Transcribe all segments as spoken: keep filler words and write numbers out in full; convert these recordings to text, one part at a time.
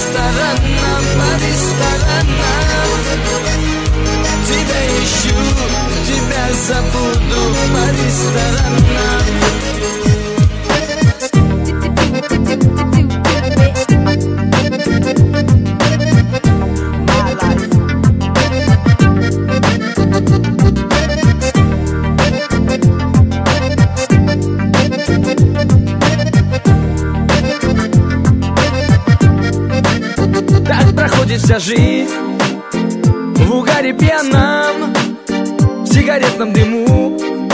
ресторанам, по ресторанам. Тебя ищу, тебя забуду по ресторанам. Вся жизнь в угаре пьяном, в сигаретном дыму,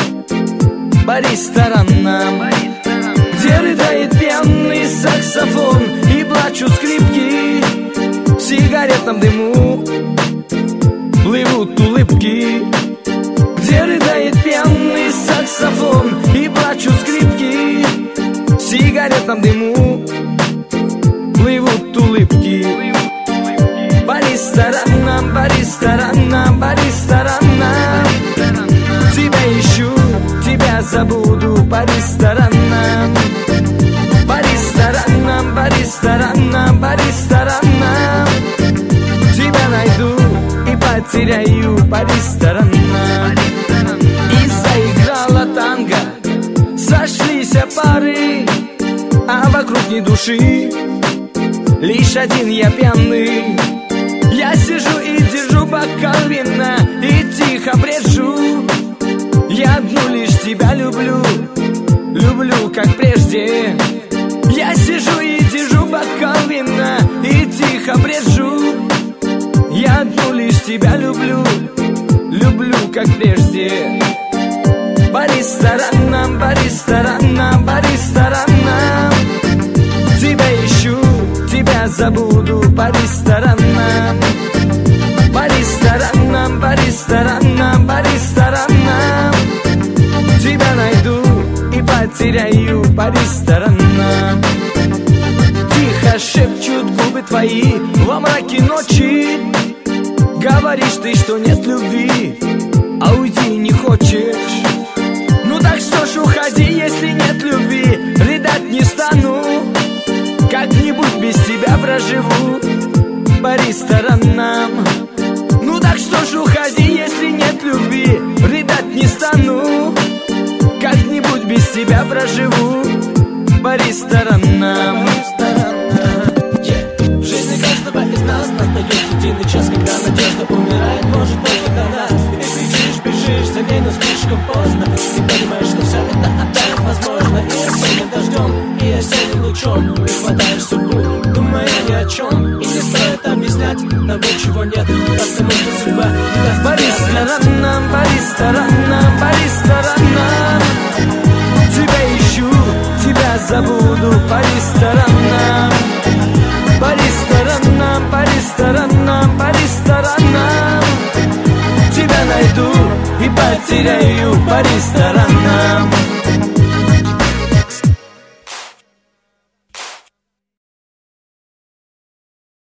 по ресторанам, где рыдает пьяный саксофон и плачут скрипки. В сигаретном дыму плывут улыбки, где рыдает пьяный саксофон и плачут скрипки. В сигаретном дыму плывут улыбки. По ресторанам, по ресторанам, по ресторанам. Тебя ищу, тебя забуду по ресторанам. По ресторанам, по ресторанам, по ресторанам. Тебя найду и потеряю по ресторанам. И заиграла танго, сошлись пары, а вокруг ни души, лишь один я пьяный. Я сижу и держу бокал вина и тихо брежу. Я одну лишь тебя люблю, люблю как прежде. Я сижу и держу бокал вина и тихо брежу. Я одну лишь тебя люблю, люблю как прежде. По ресторанам, по ресторанам, по ресторанам. Тебя ищу, тебя забуду по ресторанам. По ресторанам, по ресторанам, по ресторанам. Тебя найду и потеряю по ресторанам. Тихо шепчут губы твои во мраке ночи. Говоришь ты, что нет любви, а уйти не хочешь. Ну так что ж уходи, если нет любви. Рыдать не стану, как-нибудь без тебя проживу по ресторанам. Ну так что ж уходи, если нет любви. Рыдать не стану, как-нибудь без тебя проживу по ресторанам. В жизни каждого из нас настает единый час, когда надежда умирает, может только до нас. И ты бежишь, бежишь за ней, но слишком поздно. Ты понимаешь, что все это опять возможно. И осенним дождем, и осенним лучом ты хватаешь судьбу, думая ни о чем. И не стоит объяснять того, чего нет, потому что судьба не даст. По ресторанам, по ресторанам, по ресторанам. Тебя ищу, тебя забуду по ресторанам. По ресторанам, по ресторанам, по ресторанам. Тебя найду и потеряю по ресторанам.